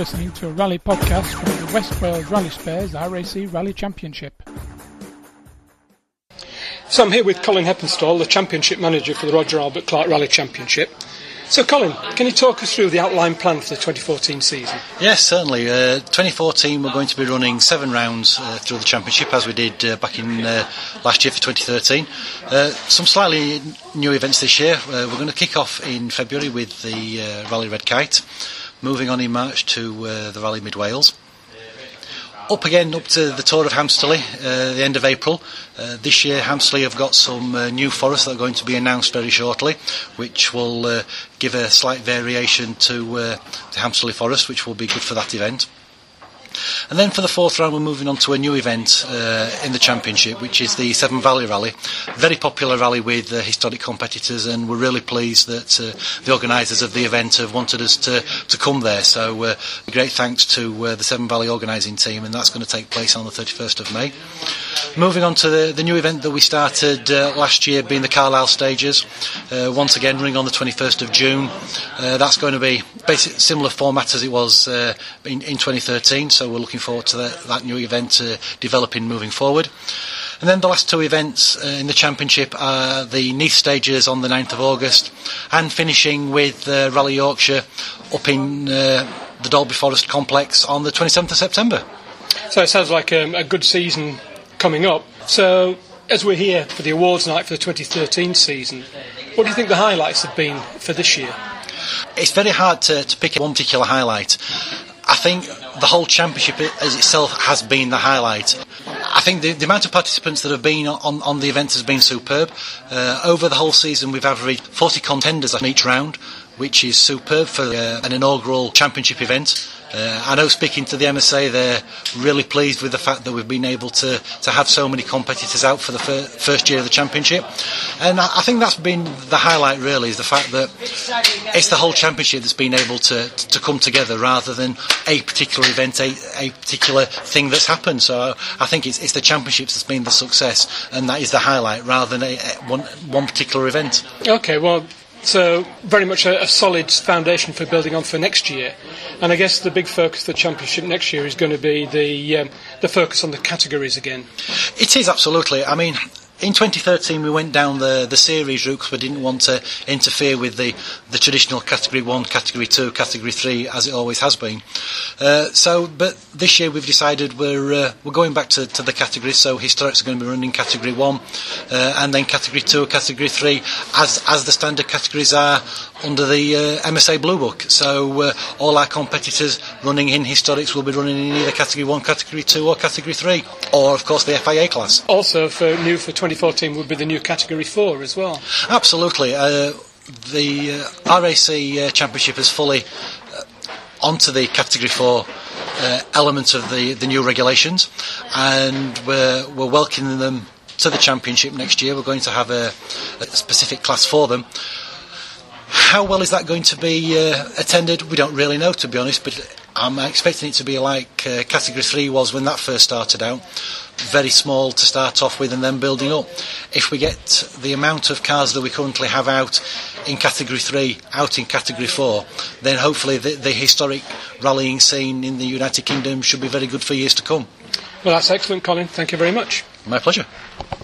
listening to a rally podcast from the West Wales Rally Spares RAC Rally Championship. So I'm here with Colin Heppenstall, the Championship Manager for the Roger Albert Clark Rally Championship. So Colin, can you talk us through the outline plan for the 2014 season? Yes, certainly. 2014 we're going to be running 7 rounds through the championship as we did back in last year for 2013. Some slightly new events this year. We're going to kick off in February with the Rally Red Kite, moving on in March to the Rally Mid Wales. Up to the Tour of Hamsterley, the end of April. This year Hamsterley have got some new forests that are going to be announced very shortly, which will give a slight variation to the Hamsterley Forest, which will be good for that event. And then for the 4th round we're moving on to a new event in the championship, which is the Severn Valley Rally. Very popular rally with historic competitors, and we're really pleased that the organisers of the event have wanted us to come there. So great thanks to the Severn Valley organising team, and that's going to take place on the 31st of May. Moving on to the new event that we started last year, being the Carlisle Stages, once again running on the 21st of June. That's going to be basically similar format as it was in 2013, so we're looking forward to that new event developing moving forward. And then the last 2 events in the championship are the Neath Stages on the 9th of August, and finishing with Rally Yorkshire up in the Dalby Forest Complex on the 27th of September. So it sounds like a good season coming up. So as we're here for the awards night for the 2013 season, what do you think the highlights have been for this year? It's very hard to pick one particular highlight. I think the whole championship as itself has been the highlight. I think the amount of participants that have been on the event has been superb. Over the whole season we've averaged 40 contenders on each round, which is superb for an inaugural championship event. I know, speaking to the MSA, they're really pleased with the fact that we've been able to have so many competitors out for the first year of the championship. And I think that's been the highlight, really, is the fact that it's the whole championship that's been able to come together rather than a particular event, a particular thing that's happened. So I think it's the championships that's been the success, and that is the highlight rather than one particular event. Okay, well, so very much a solid foundation for building on for next year. And I guess the big focus of the championship next year is going to be the focus on the categories again. It is, absolutely. I mean, in 2013 we went down the series route because we didn't want to interfere with the traditional Category 1, Category 2, Category 3 as it always has been. But this year we've decided we're going back to the categories. So historics are going to be running Category 1 and then Category 2, Category 3 as the standard categories are under the MSA Blue Book. So all our competitors running in historics will be running in either Category 1, Category 2 or Category 3, or of course the FIA class. Also for 2014 would be the new Category 4 as well. Absolutely. The RAC Championship is fully onto the Category 4 element of the new regulations, and we're welcoming them to the Championship next year. We're going to have a specific class for them. How well is that going to be attended? We don't really know, to be honest, but I'm expecting it to be like Category 3 was when that first started out. Very small to start off with and then building up. If we get the amount of cars that we currently have out in Category 3 out in Category 4, then hopefully the historic rallying scene in the United Kingdom should be very good for years to come. Well, that's excellent, Colin. Thank you very much. My pleasure.